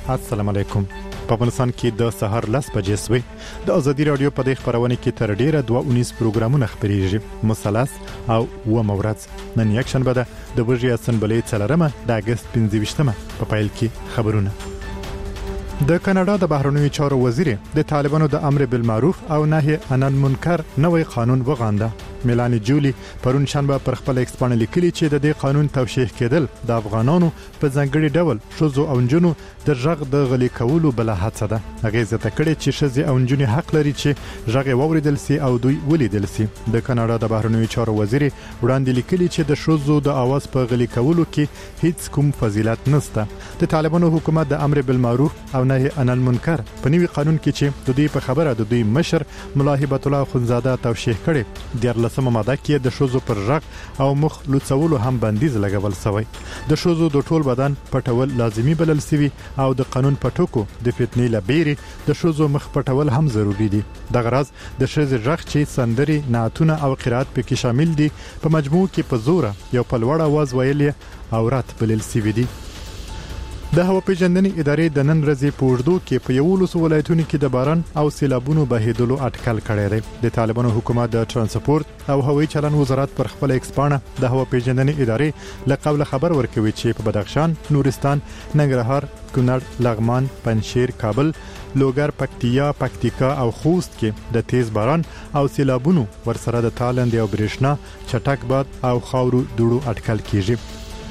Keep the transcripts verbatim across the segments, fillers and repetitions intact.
السلام علیکم. په افغانستان کې د سحر لس بجې سوې د ازادي رادیو په دې خبرونه کې تر ډیره دوه اونیس پروګرامونه خبريږي. مثلث او و مورز نن یک شنبه ده د وژې اسمبلی څلرمه د اگست پنځه ویشتمه په پایل کې خبرونه. د کاناډا د بهرنیو چارو وزیر د طالبانو د امر بالمعروف او نهي عن المنکر نوې قانون وغانده. میلانی جولی پرون شنبه پر خپل ایکس باندې لیکلي چې د دې قانون توشیح کېدل د افغانانو په ځانګړي ډول شوزو او نجونو د ژغ د غلي کولو بل هڅه ده. هغه زته کړي چې شزي او نجونې حق لري چې ژغ ووریدل سي او دوی ولیدل سي. د کاناډا د بهرنیو چارو وزیر وړاندې لیکلي چې د شوزو د اواز په غلي کولو کې هیڅ کوم فضیلت نشته. د طالبانو حکومت د امر بالمعروف او نهي عن المنکر په نوي قانون کې چې د دوی په خبره د دوی مشر ملا هبت الله خنزاده توشیح کړي د لسمه ماده کې د شوزو پر ژغ او مخ لوڅولو هم بندیز لګول شوی. د شوزو د ټول بدن پټول لازمی بلل شوی او د قانون پټوکو د فتنې لبيري د شوزو مخ پټول هم ضروری دي. د غرض د شوزو ژغ چې سندري نعتونه او قرات پکې شامل دي په مجموع کې په زوره یو په لوړ आवाज ویلي او رات بلل شوی دي. د هوا پیژندنې ادارې د نن ورځې په وردو کې په یو لس ولایتونو کې د باران او سیلابونو بهیدلو اټکل کړی دی. د طالبانو حکومت د ترانسپورت او هوایي چلن وزارت پر خپل ایکسپانه د هوا پیژندنې ادارې لقبل خبر ورکوي چې په بدخشان، نورستان، ننګرهار، کونړ، لغمان، پنجشیر، کابل، لوګر، پکتیا، پکتیکا او خوست کې د تیز باران او سیلابونو ورسره د تالند او برېښنا چټک باد او خاورو دوړو اټکل کیږي.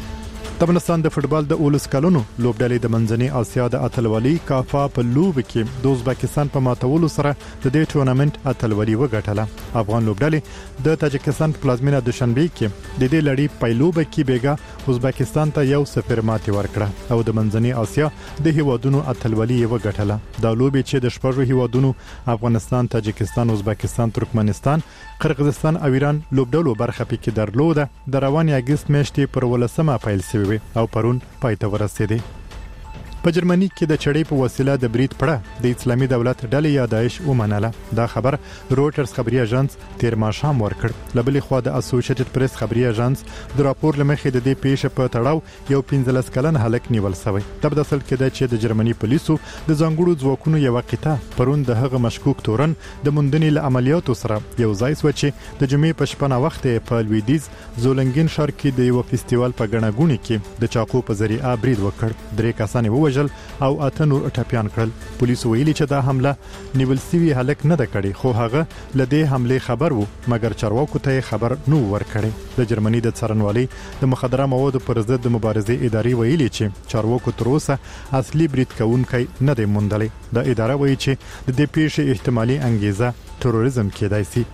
د افغانستان د فوتبال د اولس کلونو لوبډلې د منځنۍ اسیا د اتلولي کافا په لوب کې د ازبکستان په ماتولو سره د دې ټورنمنت اتلولي وګټله. افغان لوبډلې د تاجکستان په پلازمینه دوشنبه کې د دې لړۍ پایلوب کې بیګا ازبکستان ته یو صفر ماتې ورکړه او د منځنۍ اسیا د هیوادونو اتلولي وګټله. د لوب چې د شپږو هیوادونو افغانستان، تاجکستان، ازبکستان، ترکمنستان، قرغیزستان او ایران لوبډلو برخه پکې درلوده. د روان اگست میاشتې پر ولسمه پیل شوی او پرون پایته ورسېدی. په جرمني کې د چړې په وسیله د برید پړه د اسلامي دولت ډلې یا داعش ومنله. دا خبر روټرز خبري اژانس تیر ماښام ورکړ. لبلې خوا د اسوسییټډ پریس خبري اژانس د راپور لمخې د دې پیښه په تړاو یو پنځلس کلن هلک نیول شوی. تبدو اصل کې د چې د جرمني پولیسو د ځانګړو ځواکونو یو قطعه پرون د هغه مشکوک تورن د موندنې له عملیاتو سره یو ځای سو چې د جمعې په شپه وخت په لویدیز زولنګین ښار کې د یو فستیوال په غنغونی کې د چاقو په ذریعہ برید وکړ. درې کسان ووژل او اته نور ټپيان کړل. پولیس ویلي چې دا حمله نیول سوي هلک نه د کړي خو هغه لدې حمله خبر وو مګر چارواکو ته خبر نو ورکړي. د جرمني د څارنوالي د مخدره موادو پر ضد د مبارزې ادارې ویلي چې چارواکو تر اوسه اصلي برید کوونکی نه دی موندلی. د اداره وایي چې د دې پیښې احتمالي انګیزه تروریزم کېدای شي.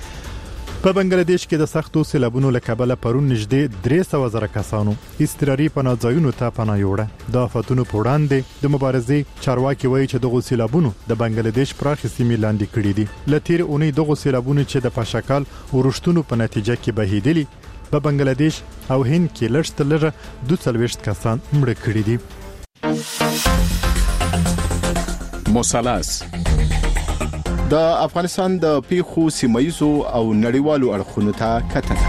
په بنگلاديش کې د سختو سیلابونو له کبله پرون نږدې درې سوه زره کسانو استراري پناه ځایونو ته پناه یوړه. د آفتونو په وړاندې د مبارزې چارواکي وایي چې دغه سیلابونو د بنگلاديش پراخې سیمې لاندې کړې دي. لتیر اونۍ دغه سیلابونو چې د پاشکال ورښتونو په نتیجه کې بهیدلي په بنگلاديش او هند کې لږ لږه دوه څلوېښت کسان مړه کړي دي. مثلث د افغانستان د پیښو سیمایزو او نړیوالو اړخونو ته کتنه.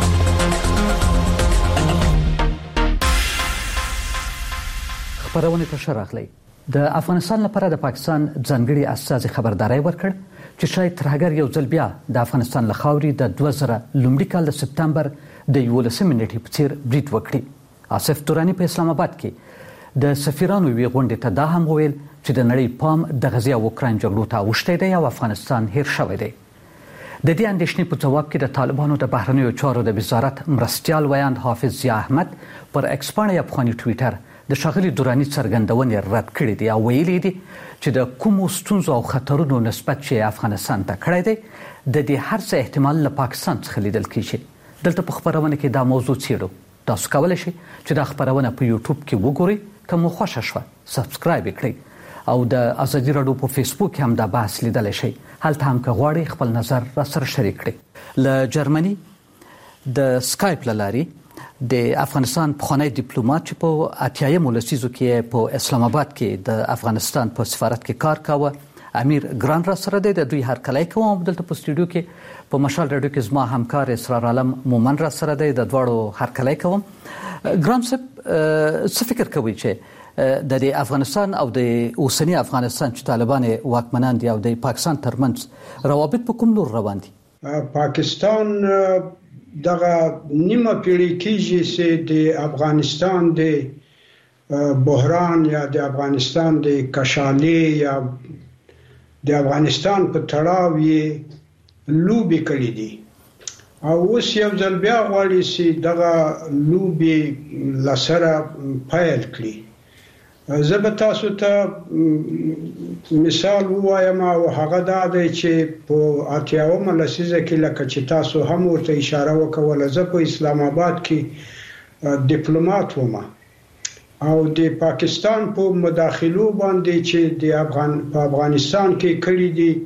خبرونه ته شراغلی. د افغانستان لپاره د پاکستان ځانګړي استازي خبرداري ورکړ چې شاید تر هغه یو ځل بیا د افغانستان لخاوري د دوه زره لومړي کال د سپتمبر د یولسمې نیټې په څیر برید وکړي. آصف تورانی په اسلام آباد کې د سفیرانو وی غونډې ته دا هم ویل چې د نړۍ پام د غزې او اوکراین جګړو ته اوښتی دی او افغانستان هیر شوی دی. د دې اندېښنې په ځواب کې د طالبانو د بهرنیو چارو د وزارت مرستیال ویاند حافظ ضیا احمد پر ایکس باندې افغاني ټویټر د شاغلي دوراني څرګندونې رد کړې دي او ویلي دي چې د کومو ستونزو او خطرونو نسبت چې افغانستان ته کړی دی د دې هر څه احتمال له پاکستان څخه لیدل کیږي. دلته په خبرونه کې دا موضوع څیړو. تاسو کولی شئ چې دا خبرونه په یوټیوب کې وګورئ. که مو خوښه شوه سبسکرایب کړئ او د ازادي رادیو په فیسبوک هم دا بحث لیدلی شئ. هلته هم که غواړئ خپل نظر را سره شریک کړئ. له جرمني د سکایپ له لارې د افغانستان پخوانی ډیپلوماټ چې په اتیایمو لسیزو کې په اسلام آباد کې د افغانستان په سفارت کې کار کاوه امیر ګران را سره د دوی هرکلی کوم. دلته په سټوډیو کې په مشال رادیو کې زما همکار اسرار عالم مومن را سره د دواړو هرکلی کوم. ګران صاحب څه فکر کوي چې د افغانستان او د اوسنی افغانستان چې طالبان واکمنان دي او د پاکستان ترمنځ روابط په کوم لور روان دي؟ پاکستان دغه نیمه پیړۍ کېږي چې د افغانستان د بحران یا د افغانستان د کشالې یا د افغانستان په تړاو یې لوبي کړې دي او اوس یو ځل بیا غواړي چې دغه لوبي لسره پیل کړي. زه به تاسو ته مثال ووایم او هغه دا دی چې په اتیاومه لسیزه کې لکه چې تاسو هم ورته اشاره وکوله، زه په اسلام آباد کې ډیپلوماټ وم او د پاکستان په مداخلو باندې چې د افغان په افغانستان کې کړي دي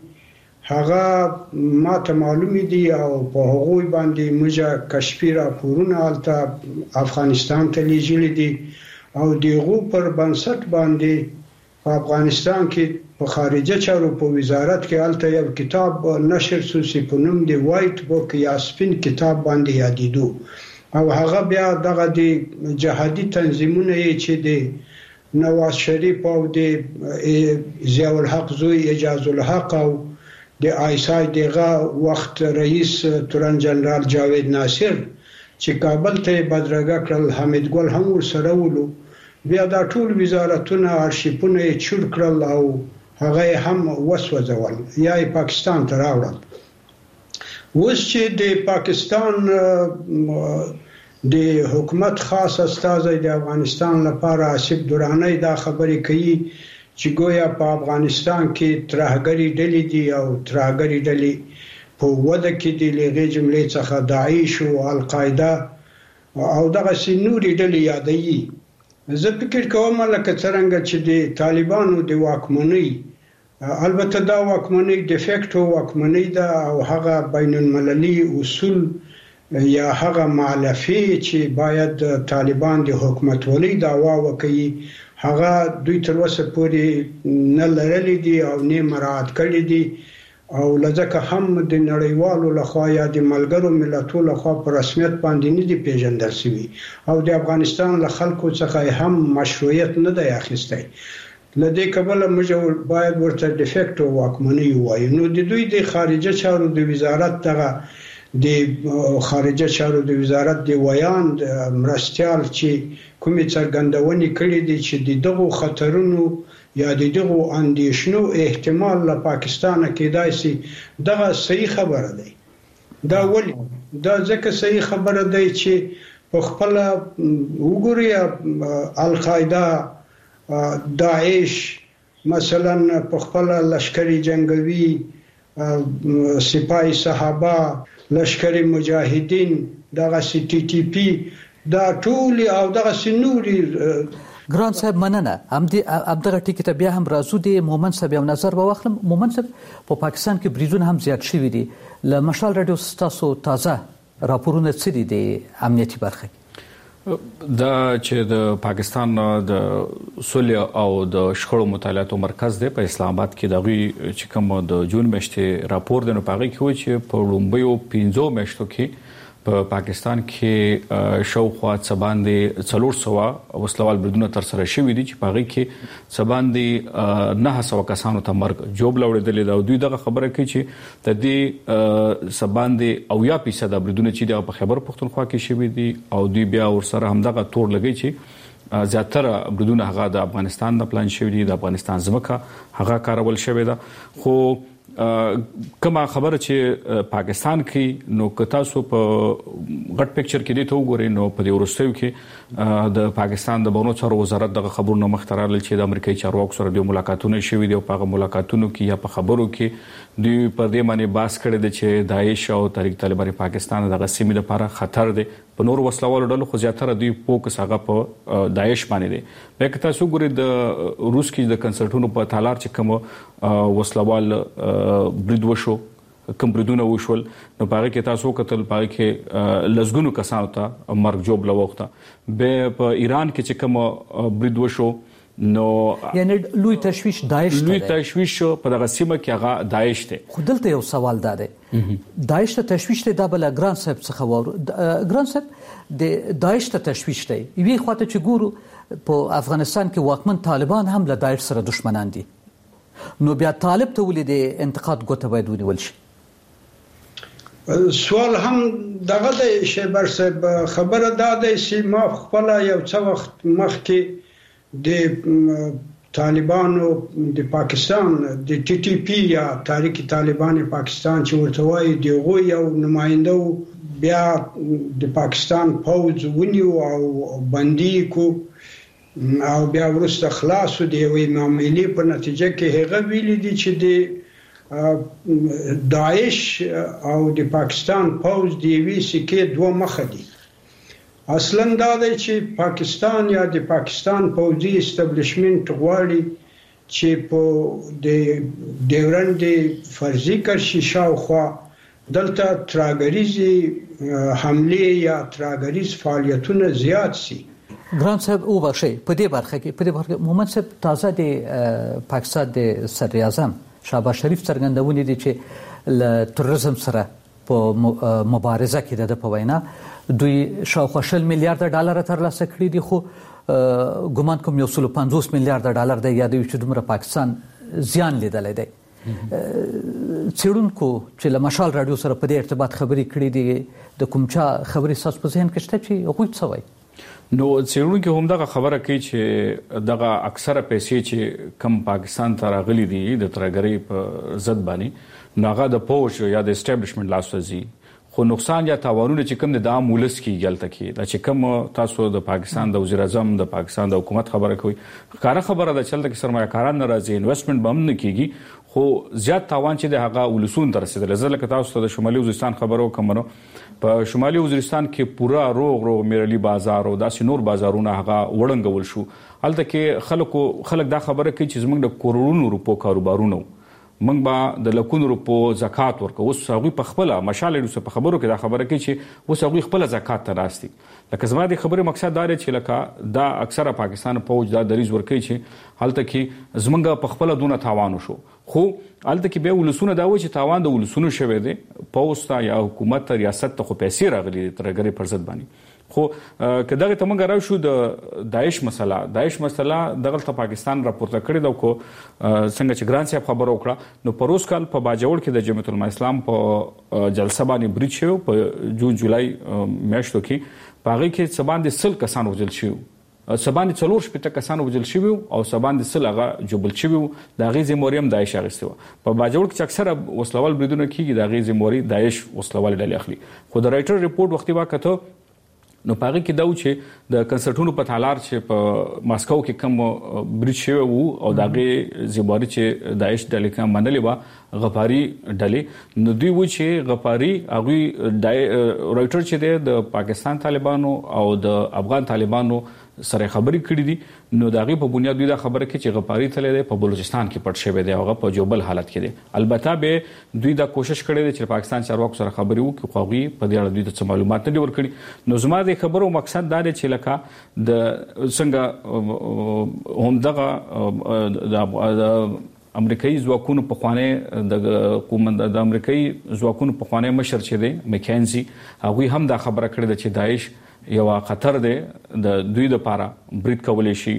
هغه ماته معلوم دي او په هغوی باندې موږ کشفي راپورونه الته افغانستان ته لیږلي دي او دغه پر بنسټ باندې په افغانستان کې په خارجه چارو په وزارت کې الته یو کتاب نشر شو چې په نوم دی وایټ بوک یا سپین کتاب باندې یادېدو او هغه بیا دغه د جهادي تنظیمونه چې د نواز شریف او د ضیاء الحق زوی اعجاز الحق او د آیسای دغه وخت رئیس تورن جنرال جاوید ناصر چې کابل ته بدرګه کړل، حمید ګل هم ورسره ولو، بیا دا ټول وزارتونه ارشیفونه یې چور کړل او هغه هم وسوځول یا پاکستان ته راوړل. اوس چې د پاکستان د حکومت خاص استازی د افغانستان لپاره آصف درانی دا خبرې کوي چې ګویا په افغانستان کې ترهګری ډلې دي او ترهګری ډلې په وده کې د لغې جملې څخه داعش او القاعده او دغه سنوري ډلې یادېږي. زه فکر کوم لکه څنګه چې د طالبانو د واکمنۍ، البته دا واکمنۍ د فیکټو واکمنۍ ده او هغه بین المللي اصول یا هغه مالفي چې باید طالبان د حکومت ولې دعوا وکړي هغه دوی تر اوسه پورې نه لرلې دي او نه مراعات کړې دي او لکه هم د نړیوالو لخوا یا د ملګرو ملتونو لخوا په رسمیت باندې نه دي پیژندل شوی او د افغانستان له خلکو څخه هم مشروعیت نه دی اخیستی. لدې کبله موږ باید ورته د فیکټو واکمنۍ وایو. نو د دوی د خارجه چارو د وزارت دغه د خارجه چارو د وزارت د ویان مرستيال چې کومې څرګندونې کړې دي چې دغه خطرونو یا دغه اندیشنو احتمال له پاکستان کېدای شي، دغه صحیح خبره ده. دا ولې دا ځکه صحیح خبره ده چې په خپل وګورئ القاعده، داعش مثلا په خپل لشکري جنگوي، سپاه صحابه، لشکري مجاهدین، دغه سی ټي ټي پی، دا ټول او دغه سنوري. ګران صاحب مننه. هم دې ابدغه ټکی ته بیا هم راځو. د مومن صاحب یو نظر به واخلم. مومن صاحب په پاکستان کې بریدونه هم زیات شوي دي. له مشال رادیو ستاسو تازه راپورونه څه دي د امنیتي برخه؟ دا چې د پاکستان د صلح او د شخړو مطالعاتو مرکز دی په اسلام آباد کې دغه چې کوم د جون میاشتې راپور دی نو پاره کې و چې په لومبیو پنځو میاشتو کې په پاکستان کې شاوخوا څه باندې څلور سوه وسلوال بریدونه تر سره شوي دي چې پاره کې څه باندې نه سوه کسانو ته مرګ جوب لوړېدلې ده او دوی دغه خبره کوي چې د دې څه باندې اویا فیصد بریدونه چې د خیبر پختونخوا کې شوي دي او دوی بیا ورسره همدغه تور لګي چې زیاتره بریدونه هغه د افغانستان د پلان شوي دي، د افغانستان ځمکه هغه کارول شوی ده. خو کما خبره چې پاکستان کې نو که تاسو په غټ پکچر کې دی ته وګورئ نو په دې ورستیو کې د پاکستان د بهرنیو چارو وزارت دغه خبرونه مخترال چې د امریکایي چارواکو سره د ملاقاتونو شوي دي او په ملاقاتونو کې یا په خبرو کې دوی پر دې باندې باس کړی دی چې داعش او تحریک طالبان پاکستان دغه سیمې لپاره خطر دی. په نور وسلوالو ډلو خو زیاتره دوی فوکس هغه په داعش باندې دی. بیا که تاسو ګورئ د روس کې د کنسرټونو په تالار چې کوم وسلوال برید وشو، کوم بریدونه وشول نو پاره کې تاسو کتل پاره کې لزګونو کسانو ته مرګ جوب لوخته. به په ایران کې چې کوم برید وشو نو یعنی لوی تشویش داعش لوی تشویش په دغه سیمه کې هغه داعش ته. خو دلته یو سوال ده داعش ته تشویش ته د بل ګران صاحب څخه وره ګران صاحب د داعش ته تشویش دی. وی خواته چې ګورو په افغانستان کې واکمن طالبان هم له داعش سره دشمنان دي، نو بیا طالب ته ولې د انتقاد ګوته باید ونیول شي؟ سوال هم دغه د شیبر صاحب خبره دا ده چې ما خپل یو څه وخت مخکې د طالبانو د پاکستان د ټي ټي پی یا تحریک طالبان پاکستان چې ورته وایي دغه یو نماینده بیا د پاکستان پوز ونیو او بندي کو او بیا ورسته خلاص دی وی معاملې په نتیجه کې هغه ویلي دي چې د داعش او د پاکستان پوز دی وی سکه دوه مخ دي. اصلا دا دی چې پاکستان یا د پاکستان پوځي استابلیشمنت غواړي چې په د ډیورنډ فرضي کرشي شاوخوا دلته تراګریزي حمله یا تراګریز فعالیتونه زیات سي. ګران صاحب او بخشي په دې برخه کې په دې برخه محمد صاحب تازه د پاکستان د صدر اعظم شهباز شریف څرګندونې دي چې ل تروریزم سره په مبارزه کې د په وینا دوی شاوخوا شل میلیارډ ډالر ترلاسه کړي دي، خو ګومان کوم یو سل پنځوس میلیارډ ډالر د یادوي چې دومره پاکستان زیان لیدلی دی. څېړونکو چې له مشال راډیو سره په دې ارتباط خبرې کړې دي د کوم چا خبرې ستاسو په ذهن کې شته چې هغوی څه وایي؟ نو څېړونکي هم دغه خبره کوي چې دغه اکثره پیسې چې کم پاکستان ته راغلي دي د ترهګرۍ په ضد باندې نو هغه د پوج یا د اسټابلیشمنټ لاس ته ځي، خو نقصان یا تاوانونه چې کوم د عام ولس کې یلته کې دا چې کوم تاسو د پاکستان د وزیر اعظم د پاکستان د حکومت خبره کوي ښکاره خبره ده چې هلته کې سرمایه‌کاران نه راځي، انویسټمنټ به هم نه کېږي، خو زیات تاوان چې د هغه ولسونو ته رسېدلی. زه لکه تاسو ته د شمالي وزیرستان خبره وکړم نو په شمالي وزیرستان کې پوره روغ روغ میرلي بازار او داسې نور بازارونه هغه وړنګول شو. هلته کې خلکو خلک دا خبره کوي چې زموږ د کروڑونو روپو کاروبارونه موږ به د لکونو روپو زکات ورکو. اوس هغوی په خپله مشال روسه په خبرو کې دا خبره کوي چې اوس هغوی خپله زکات ته ناست دي. لکه زما د خبرې مقصد دا دی چې لکه دا اکثره پاکستان پوج دا دریځ ورکوي چې هلته کې زموږ په خپله دونه تاوان وشو، خو هلته کې بیا ولسونه دا وایي چې تاوان د ولسونو شوی دی، پوځ ته یا حکومت ته ریاست ته خو پیسې راغلي دي ترهګرۍ پر ضد باندې. خو که دغه ته موږ راشو د داعش مسله داعش مسله دغلته پاکستان راپورته کړې ده، خو څنګه چې ګران صاحب خبره وکړه نو په روز کال په باجوړ کې د جمعیت العلماء اسلام په جلسه باندې برید شوی په جون جولای میاشتو کې، په هغې کې څه باندې سل کسان وژل شوي، څه باندې څلور شپېته کسان وژل شوي او څه باندې سل هغه ژوبل شوي وو. د هغې ذمهواري هم داعش اخیستې وه. په باجوړ کې چې اکثره وسلوال بریدونه کېږي د هغې ذمهواري داعش وسلوالې ډلې اخلي. خو د رایټر رپورټ وختي واکته نو په هغې کې دا و چې د کنسرټونو په تالار چې په ماسکو کې کوم برید شوی وو او د هغې ذمهواري چې داعش ډلې کوم منلې وه غفاري ډلې، نو دوی و چې غفاري هغوی رایټر چې دی د پاکستان طالبانو او د افغان طالبانو سره خبرې کړې دي، نو د هغې په بنیاد دوی دا خبره کوي چې غفاري تللی دی په بلوچستان کې پټ شوی دی، هغه په جوبل حالت کې دی. البته به دوی دا کوشش کړی دی چې پاکستان چارواکو سره خبرې وکړي، خو هغوی په دې اړه دوی ته څه معلومات نه دي ورکړي. نو زما د خبرو مقصد دا دی چې لکه د څنګه همدغه د امریکایي ځواکونو پخوانی د د امریکایي ځواکونو پخوانی مشر چې دی مکینزي، هغوی هم دا خبره کړې ده چې داعش یو خطر دی د دوی لپاره برید کولی شي.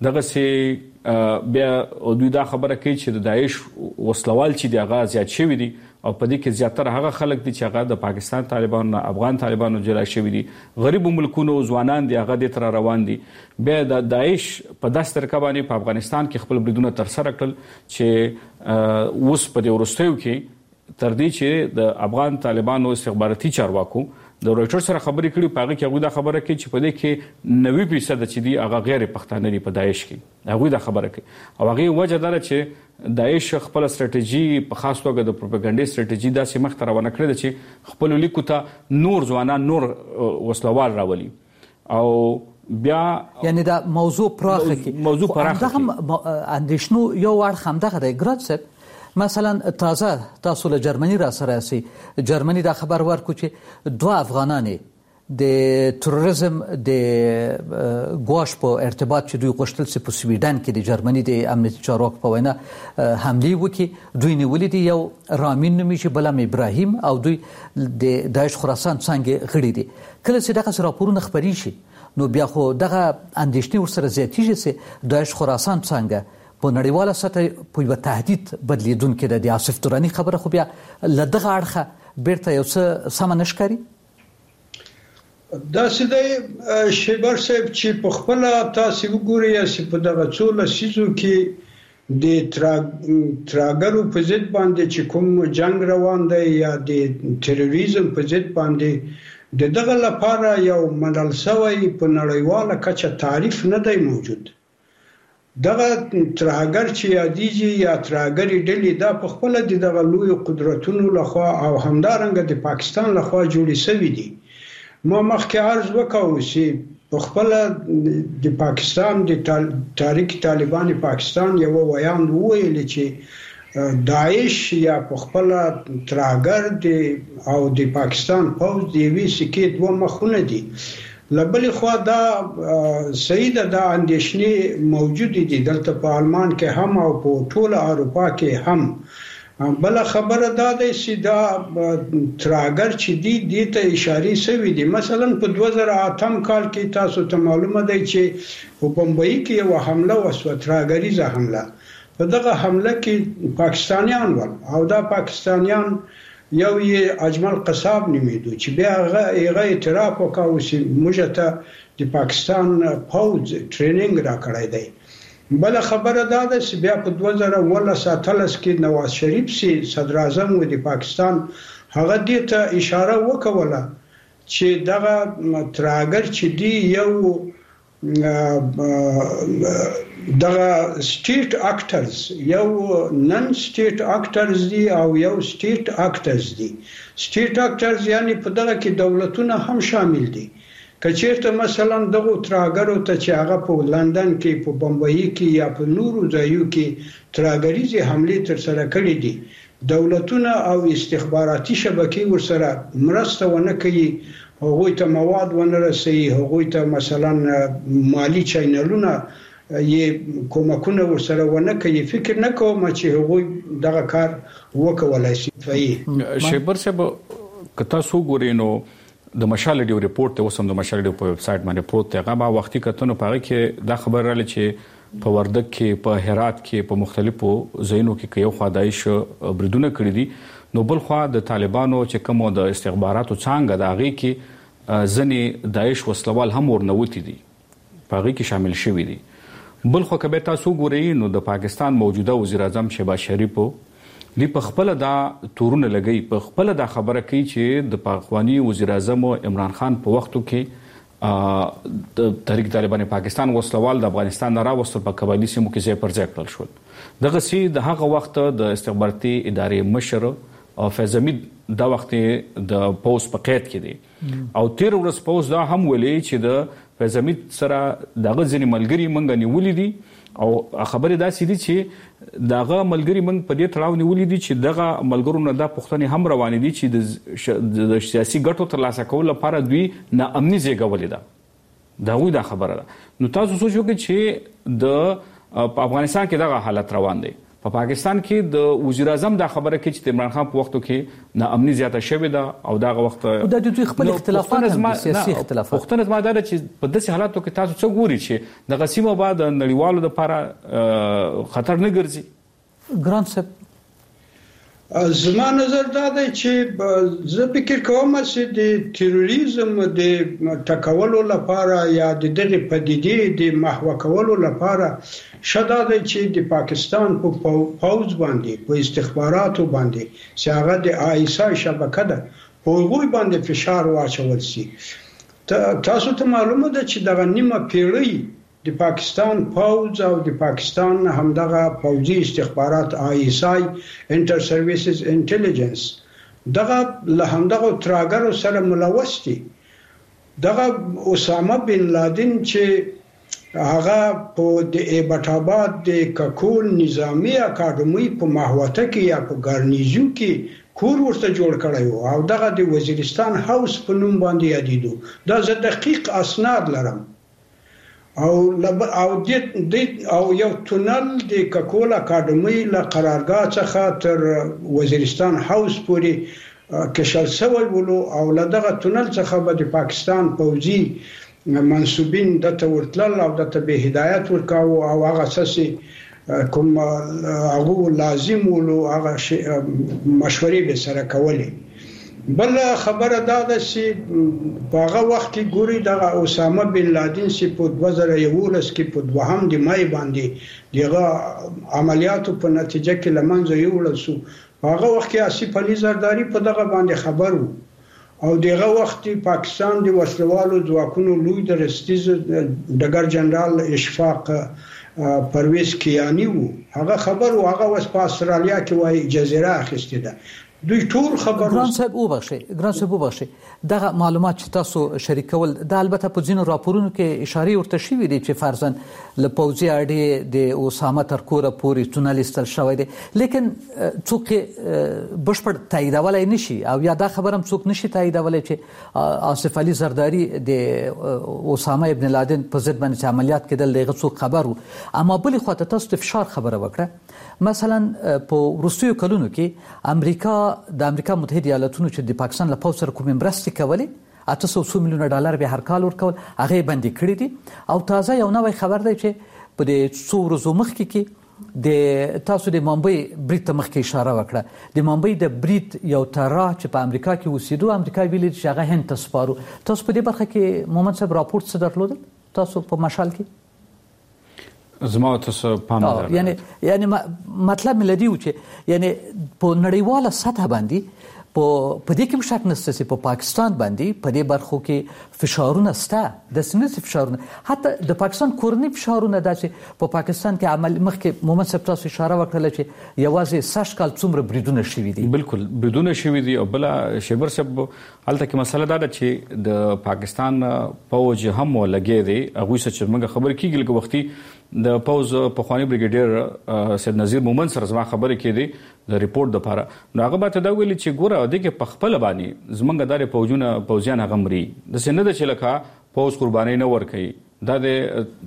دغسې بیا دوی دا خبره کوي چې د داعش وسلوال چې دی هغه زیات شوي دي او په دې کې زیاتره هغه خلک دي چې هغه د پاکستان طالبانو نه افغان طالبانو جلا شوي دي، غریبو ملکونو ځوانان دي هغه دې تر روان دي. بیا د داعش په داسې طریقه باندې په افغانستان کې خپل بریدونه ترسره کړل چې اوس په دې وروستیو کې تر دې چې د افغان طالبانو استخباراتي چارواکو د رایټر سره خبرې کړي، په هغه کې هغوی دا خبره کوي چې په دې کې نوي فیصده چې دي هغه غیر پښتانه دي په داعش کې، هغوی دا خبره کوي. او هغې وجه دا ده چې داعش خپل استراتیژي په خاص توګه د پروپاګانډي استراتیژي داسې مخ ته روانه کړې ده چې خپلو لیکو ته نور ځوانان نور وسلوال راولي او بیا یعنی دا موضوع پراخه کې موضوع پراخه کې اندېښنو یو اړخ همدغه دی. ګران صاحب مثلا تازه تاسو له جرمني را سره سي جرمني دا خبر ورکو چې دوه افغانان د تروریزم د ګواښ په ارتباط چې دوی غوښتل چې په سویډن کې د جرمني د امنیتي چارواکو په وینا حمله وکړي دوی نیولې دي یو رامین نومي چې بلم ابراهیم او دوی د داعش خراسان څنګه غړي دي کله چې دغه راپورونه خبري شي نو بیا خو دغه اندېښنې ورسره زیاتېږي چې داعش خراسان څنګه په نړیواله سطح په یو تهدید بدلیدونکې د آصف درانی خبره خو بیا لدغه اړخه بیرته یو څه سم نشکاري دا سده شیبر صاحب چې په خپل تاسو وګورئ چې په دغه څو لسیزو کې د تراګرو په ضد باندې چې کوم جنگ روان دی یا د تروریزم په ضد باندې د دغه لپاره یو منل شوی په نړیواله کچه تعریف نه دی موجود دغه تراګر چې یادېږي یا تراګری ډلې دا په خپل د دغه لوی قدرتونو لخوا او همدارنګه د پاکستان لخوا جوړې شوې دي ما مخکې عرض وکاو چې په خپل د پاکستان د تاریخ طالبان پاکستان یو ویان ویل چې داعش یا په خپل تراګر د او د پاکستان پوز دی وی سکه دوه مخونه دي لبل خو دا سید دا اندیشنی موجود دي دلته په آلمان کې هم او په ټوله اروپا کې هم بل خبره دا ده چې دا تراګر چې دی د ته اشاره شوی دي مثلا په دوه زره اته کال کې تاسو ته معلومه ده چې په بمبئی کې یو حمله وسو تراګریزه حمله په دغه حمله کې پاکستانیان ول او دا پاکستانیان یو یې اجمل قصاب نومیدو چې بیا هغه هغه اعتراف وکاو چې موږ ته د پاکستان پوز ټریننګ را کړی دی بل خبره دا ده چې بیا په دوه زره ولس اتلس کې نواز شریف سي صدر اعظم و د پاکستان هغه دې ته اشاره وکوله چې دغه تراګر چې دی یو دغه سټیټ اکټرز یو نن سټیټ اکټرز دي او یو سټیټ اکټرز دي سټیټ اکټرز یعنی په دغه کې دولتونه هم شامل دي کچېرته مثلا دغه تراګرو ته چې هغه په لندن کې په بمبئی کې یا په نورو ځایو کې تراګریزي حمله تر سره کړې دي دولتونه او استخباراتي شبکې ورسره مرسته ونه کوي هغوی ته مواد ونه رسي هغوی ته مثلا مالی چینلونه یې کومکونه ورسره ونه کوي فکر نه کوم چې هغوی دغه کار وکولای شي شیبر صاحب کتا سو ګورینو د مشال ډیو ریپورت ته وسم د مشال ډیو په ویب سټ باندې پروت دی هغه ما وختي کتنو پاره کې دا خبر رااله چې په وردګ کې په هرات کې په مختلفو ځایونو کې یو خدایش بریدونه کړی دي نو بل خو د طالبانو چې کوم د استخباراتو څنګه د هغه کې ځنې داعش وسلوال هم ورنوتی دي په هغه کې شامل شوی دي بل خو کبه تاسو ګورئ نو د پاکستان موجوده وزیر اعظم شهباز شریف دی په خپل دا تورونه لګي په خپل دا خبره کوي چې د پاکستاني وزیر اعظم عمران خان په وختو کې د تحریک طالبان پاکستان وسلوال د افغانستان را وستل په قبایلی سیمو کې ځای پر ځای کړل شو دغه سي د هغه وخت د استخباراتي ادارې مشر او فیض حمید دا وخت د پوس په قید کې دي او تیر ورځ پوس دا هم ولې چې د فیض حمید سره دغه ځینې ملګری منګ نیولې دي او خبره دا سې دي چې دغه ملګری من په دې تړاو نیولې دي چې دغه ملګرو نه د پښتني هم روان دي چې د سیاسي ګټو ترلاسه کول لپاره دوی نه امني زیږولې ده دا وی دا خبره ده نو تاسو سوچ وکړئ چې د افغانستان کې دغه حالت روان دی په پا پاکستان کې د وزیر اعظم دا خبره کوي چې عمران خان په وختو کې نه امني زیاته شوې ده او دغه وخت د دوی خپل اختلافات سیاسي اختلافات وختونه زما دا چې په داسې حالاتو کې تاسو څه ګوري چې دغه سیمه بعد نړیوالو لپاره خطر نه ګرځي ګران صاحب زما نظر دا دی چې زه فکر کوم چې د تروریزم د ټکولو لپاره یا د دغه پدیدې د محو کولو لپاره شدا دی چې د پاکستان په پوز باندې په استخباراتو باندې چې هغه د آیسا شبکه ده په هغوی باندې فشار واچول شي تاسو ته معلومه ده چې دغه نیمه پیړۍ د پاکستان پوز او د پاکستان همدغه پوزي استخبارات آی اس آی انټر سرویسز انټيليجنس دغه له همدغه تراګر سره ملوث دي دغه اسامه بن لادن چې هغه په د ایبټ آباد د ککول نظامی اکاډمي په ماهوته کې یا په ګارنیزو کې کور ورته جوړ کړی او دغه د وزیرستان هاوس په نوم باندې یادیدو. دا زه دقیق اسناد لرم او او د او یو تونل د ککول اکاډمي له قرارګاه څخه تر وزیرستان هاوس پورې کشل شوی ولو او له دغه تونل څخه به د پاکستان پوځي منسوبین دته ورتلل او دته به هدایت ورکاو او هغه اساسي کوم هغه لازم ولو هغه مشورې به سره کولې. بل خبره دا ده چې هغه وخت کې ګوري د اسامه بن لادن چې په دوه زره یولس کې په دوهم د مای باندې دغه عملیاتو په نتیجه کې لمنځه یوړل شو. هغه وخت کې آصف علي زرداری په دغه باندې خبر وو او دغه وخت پاکستان د وسلوالو ځواکونو لوی درستیز ډګر جنرال اشفاق پرویز کیانی وو. هغه خبر او هغه وس په استرالیا کې وای جزیره اخیسته ده. دوی ټول خبر ګران صاحب وبخښي ګران صاحب وبخښي دغه معلومات چې تاسو شریکول د البته په ځینو راپورونو کې اشاره ورته شوې دي چې فرضاً له پوځي اړې د اسامه تر کوره پورې تونل استل شوی دی لیکن څوک بشپړ تاییدولای نشي او یا دا خبرم څوک نشي تاییدولای چې آصف علي زرداری د اسامه ابن لادن په ضد باندې عملیات کېدل دغه څوک خبر وو. اما بل خو ته تاسو فشار خبره وکړه مثلا په وروستیو کلونو کې امریکا د امریکا متحده ایالاتونو چې د پاکستان له پوځ سره کومې مرستې کولې اته سوه میلیونه ډالر به هر کال ورکول هغه بندي کړی دي او تازه یو نوې خبر دی چې په دې څو ورځو مخکې کې د تاسو د ممبئی بریټ ته مخکې اشاره وکړه. د ممبئی د بریټ یو ترا چې په امریکا کې اوسېدو امریکا ویل چې هغه هند ته سپارو. تاسو په دې برخه کې مومن صاحب راپورټ څه درلودل تاسو په مشال کې؟ زما تاسو پام لرئ یعنی یعنی مطلب ملدي و چې یعنی په نړیواله سطح باندې په په دې کې شک نشته چې په پاکستان باندې په دې برخو کې فشارونه سته د سنت فشارونه حتی د پاکستان کورنۍ فشارونه داسې په پاکستان کې عمل مخکې مومن صاحب تاسو اشاره وکړه چې یوازې سش کال څومره بریدونه شوي دي. بالکل بریدونه شوي دي او بل شیبر صاحب هلته کې مسله دا ده چې د پاکستان پوځ هم ولګي دي هغه څه چې موږ خبر کیږي لکه وختي د پوز په خواني بریګیډیر سید نذیر مومن سره زما خبرې کړي د ریپورت لپاره نو هغه به ته دا ویلي چې ګوره د کې په خپل باندې زمونږ د پوجونه پوزیان هغه مري د سینه د چلکا پوز قرباني نه ور کوي دا د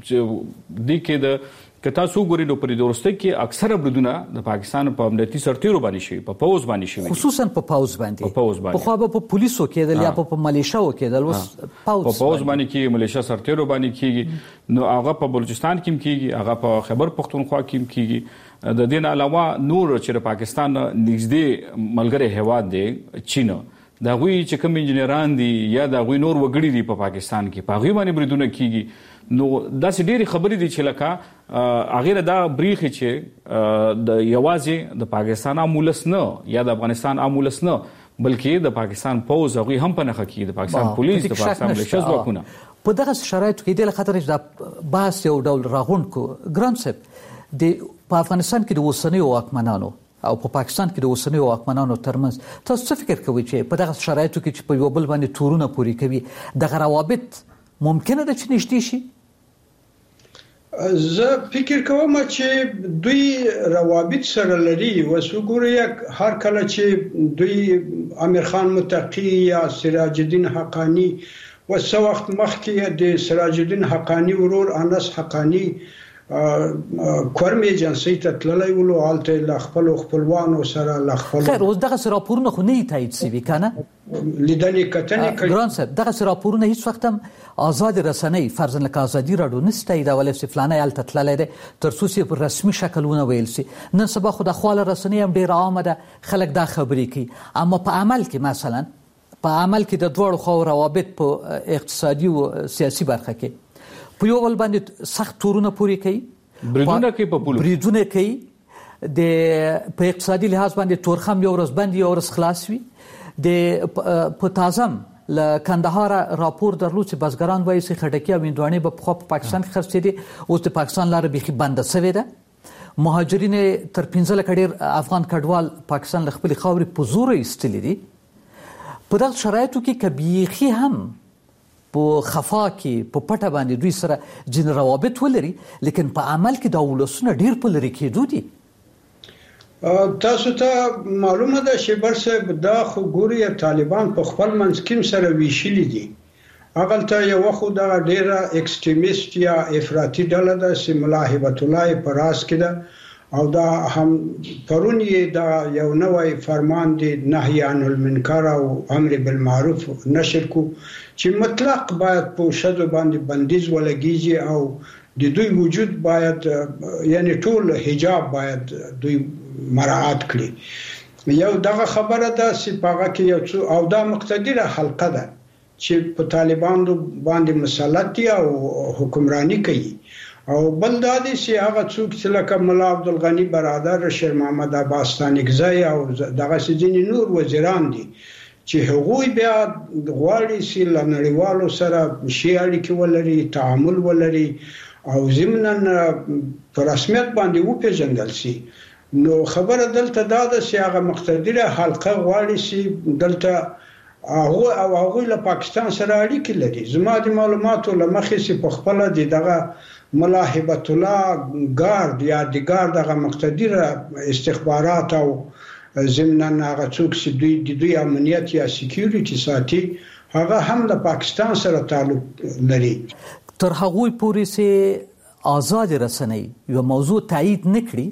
دې کې د کتا سو ګوري نو پرې دورسته کې اکثره بریدونه د پاکستان په امنیتي سرتیرو باندې شي په پوز باندې شي خصوصا په پوز باندې په پوز باندې په خو په پولیسو کې د یا په ملیشیا کې د وس پوز په پوز باندې کې ملیشیا سرتیرو باندې کېږي نو هغه په بلوچستان کې کېږي هغه په خیبر پختونخوا کې کېږي د دین علاوه نور چې د پاکستان نږدې ملګری هیواد دی چین دا غوي چې کوم انجنیران دي یا دا غوي نور وګړي دي په پاکستان کې په غوي باندې بریدونه کیږي نو دا سې ډېری خبرې دي چې لکه اغه دا بریخ چې د یوازې د پاکستان امولس نه یا د افغانستان امولس نه بلکې د پاکستان پوز غوي هم په نخ کې د پاکستان پولیس د پاکستان ملیشیا ځواکونه په دغه شرایطو کې د خطر د باس یو ډول راغون کو ګران صاحب د په افغانستان کې د وسنۍ واکمنانو او په پاکستان کې د وسنۍ واکمنانو ترمنځ تاسو څه فکر کوئ چې په دغه شرایطو کې چې په یو بل باندې تورونه پوری کوي د روابط ممکنه ده چې نشته شي؟ زه فکر کوم چې دوی روابط سره لري وسوګوري هر کله چې دوی امیر خان متقی یا سراج الدین حقانی وسو وخت مخکې د سراج الدین حقانی ورور انس حقانی کورم ایجنسی ته تللی ولو حالته ل خپل خپلوانو سره ل خپل خیر اوس دغه راپورونه خو نه تایید شوی کنه لیدنې کتنې کوي ګران صاحب دغه راپورونه هیڅ وخت هم آزاد رسنۍ فرض لکه ازادي راډیو نسته دا ولې چې فلانه حالته تللی دی تر څو چې په رسمي شکلونه ویل شي نن سبا خو د خواله رسنۍ هم ډیر عامه ده خلک دا خبرې کوي اما په عمل کې مثلا په عمل کې د دوړو خو روابط په اقتصادي او سیاسي برخه کې په یو ول باندې سخت تورونه پوری کوي بریدونه کوي په پولو بریدونه کوي د په اقتصادي لحاظ باندې تورخم یو ورځ باندې یو ورځ خلاص وي د په تازم ل کندهار راپور درلود چې بزګران وایي چې خټکی او هندوانې په خو په پاکستان کې خرڅې دي اوس د پاکستان لار بيخي بنده شوې ده مهاجرین تر پنځه لک ډیر افغان کډوال پاکستان ل خپل خاورې په زور ایستلې دي په دغه شرایطو کې کبيخي هم په خفا کې په پټه باندې دوی سره جن روابط ولري لیکن په عمل کې دا ولسونه ډیر په لري کېدو دي تاسو ته معلومه ده چې برسه دا خو ګوري طالبان په خپل منځ کې سره ویشلي دي. اغلته یو خو دا ډیره ایکستریمیست یا افراطي ډله ده چې ملا هبت الله پر راس کې ده او دا هم پرون یې دا یو نوې فرمان دی نهی عن المنکر او امر بالمعروف نشر کو چې مطلق باید په شذ باندې بندیز ولګیږي او د دوی وجود باید یعنی ټول حجاب باید دوی مراعات کړي. یو دغه خبره ده چې پاغه کې یو څو او دا مقتدره حلقه ده چې په طالبانو باندې مسلط دي او حکمرانی کوي او بل دا دي چې هغه څوک چې لکه مولا عبدالغنی برادر شیر محمد عباس تانکزی او دغه ځینې نور وزیران دي چې هغوی بیا غواړي چې له نړیوالو سره شي اړیکې ولري تعامل ولري او ضمناً په رسمیت باندې وپېژندل شي. نو خبره دلته دا ده چې هغه مقتدره حلقه غواړي چې دلته هغه او هغه له پاکستان سره اړیکې لري. زما د معلوماتو لمخې چې په خپل دغه ملا هبت الله ګارد یا د ګارد هغه مقتدره استخبارات او ضمناً هغه څوک چې دوی د دوی امنیت یا سکیورټي ساتي هغه هم د پاکستان سره تعلق لري. تر هغه پورې چې آزاد رسنۍ یو موضوع تایید نکړي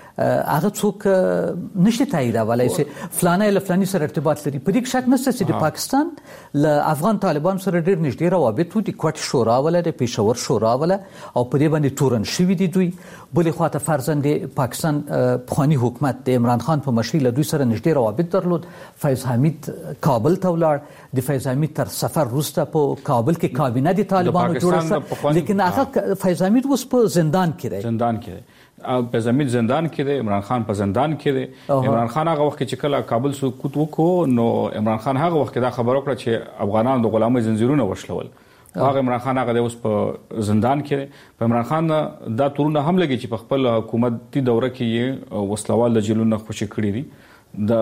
هغه څوک نشي تاییدولای چې فلانه له فلاني سره ارتباط لري. په دې شک نشته چې د پاکستان له افغان طالبان سره ډېر نږدې روابط وو. د کوټ شورا ولا د پېښور شورا ولا او په دې باندې تورن شوی دي دوی. بلې خواته فرزند پاکستان پخوانی حکومت د عمران خان په مشرۍ له دوی سره نږدې روابط درلود. فیض حمید کابل ته ولاړ. د فیض حمید تر سفر وروسته په کابل کې کابینه د طالبانو جوړه شوه لیکن هغه فیض حمید اوس په زندان کې دی. زندان کې دی. په زمین زندان کې دی. عمران خان په زندان کې دی. عمران خان هغه وخت چې کله کابل سقوط وکړو نو عمران خان هغه وخت دا خبر وکړه چې افغانان د غلامۍ زنجیرونه وشلول. هغه عمران خان هغه اوس په زندان کې دی. په عمران خان دا تورونه هم لګي چې په خپل حکومتي دوره کې وسلوال د جیلونو خوشي کړی دي. د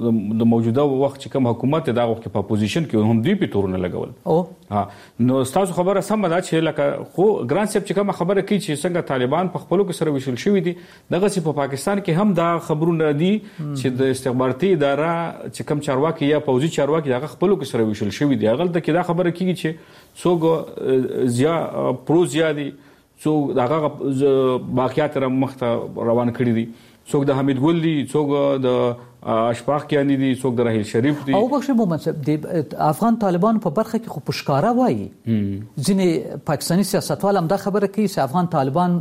د موجوده وخت چې کوم حکومت دا وخت په اپوزیشن کې هم دوی په تورونه لګول. او ها نو تاسو خبره سم ده چې لکه خو ګران سیب چې کوم خبره کوي چې څنګه طالبان په خپلو کې سره وشل شوی دي دغه چې په پاکستان کې هم دا خبرونه دي چې د استخباراتي اداره چې کوم چارواکي یا پوځي چارواکي دغه خپلو کې سره وشل شوی دي. هغه د دا خبره کوي چې څوک زیا پرو زیادي څوک دغه واقعیت را مخته روان کړی دي. څوک د حمید ګل دي څوک د اشفاق کیانی دي څوک د رحیل شریف دي. او بخښه مومن صاحب د افغان طالبانو په برخه کې خو پښکارا وایي ځینې پاکستاني سیاستوال هم دا خبره کوي چې افغان طالبان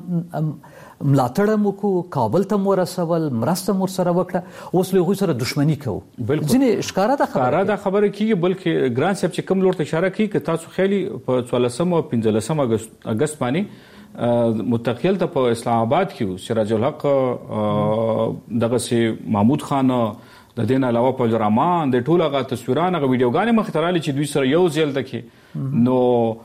ملاتړ مو کو کابل ته ورسول مرسته مور سره وکړه اوس له غوي سره دښمنی کوو. ځینې ښکارا دا خبره دا خبره کوي بلکې ګران صاحب چې کوم لور ته اشاره کوي چې تاسو خېلي په څوارلسم او پنځلسم اگست باندې متقیل ته په اسلام آباد کې سراج الحق دغه سي محمود خان د دین علاوه په رحمان د ټولو غا تصویرانه غو ویډیوګانې مختراله چې دوی سره یو ځل تکي نو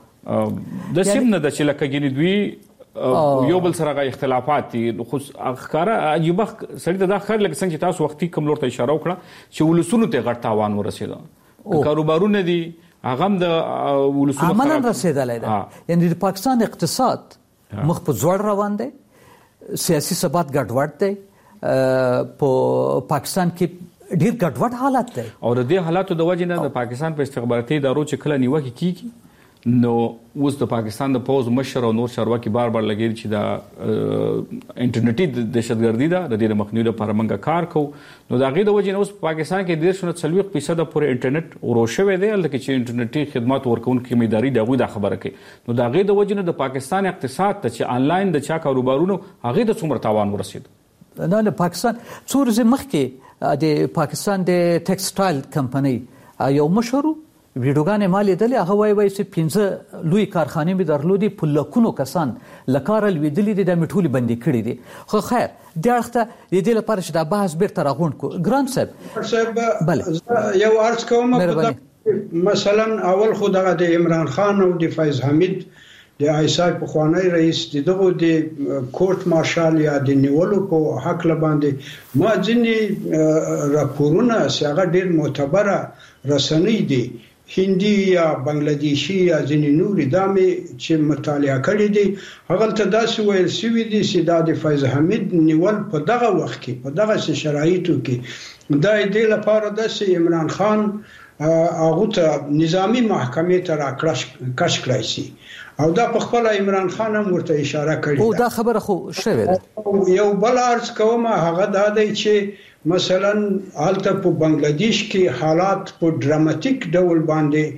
د سیم نه د چې لکه ګینې دوی یو بل سره غا اختلافات دي خو اخکارا عجیب سړی ته دا خیر لکه څنګه چې تاسو وختي کوم لور ته اشاره وکړه چې ولسونو ته غټ تاوان ورسېده کاروبارونه دي هغه هم د ولسونو عملاً رسېدلای ده یعنی د پاکستان اقتصاد مخ په ځوړ روان دی سیاسي ثبات ګډوډ دی په پاکستان کې ډیر ګډوډ حالت دی او د دې حالاتو د وجې نه د پاکستان په استخباراتي ادارو چې کله نیوکه کیږي نو اوس د پاکستان د پوز مشر او نور چارواکي بار بار لګیږي چې دا انټرنیټي دهشتګردي ده د دې مخنیوي لپاره موږ کار کوو نو دا غي د وجې نه اوس پاکستان کې ډیر شنو څلوي فیصد پورې انټرنیټ وروشوي دی لکه چې انټرنیټي خدمات ورکوونکي میداري دغه د خبره کوي نو دا غي د وجې نه د پاکستان اقتصاد ته چې انلاین د چا کاروبارونو هغه د څومره تاوان ورسید نه نه پاکستان څو ورځې مخکې د پاکستان د ټیکسټایل کمپنۍ یو مشهور ویډیوګانې مالې دلې هغه وایي وایي چې پنځه لوی کارخانې مې درلودي په لکونو کسان لکاره لوېدلي دي د میټولي بندي کړي دي خو خیر د اړخته د دې لپاره چې دا بحث بیرته راغونډ کو ګران صاحب بله یو عرض کوم مثلا اول خو دغه د عمران خان او د فیض حمید د آیسای په خوانی رئیس دغه د کورټ مارشال یا د نیولو په حق لباندې ما ځینې راپورونه چې هغه ډېر معتبره رسنۍ دي هندي یا بنگلاديشي یا ځینې نوري دامه چې مطالعه کړي دي هغه ته داسې ویل سوي دي چې د فیض حمید نیول په دغه وخت کې په دغه شرایطو کې دا د لپاره د عمران خان هغه ته نظامی محکمې ته راکړش کش کړی شي او دا په خپل عمران خان هم ورته اشاره کړې او دا خبره خو شوه ده یو بل ارز کوم هغه دا دی چې مثلا حالت په بنگلاديش کې حالات په ډراماتیک ډول باندې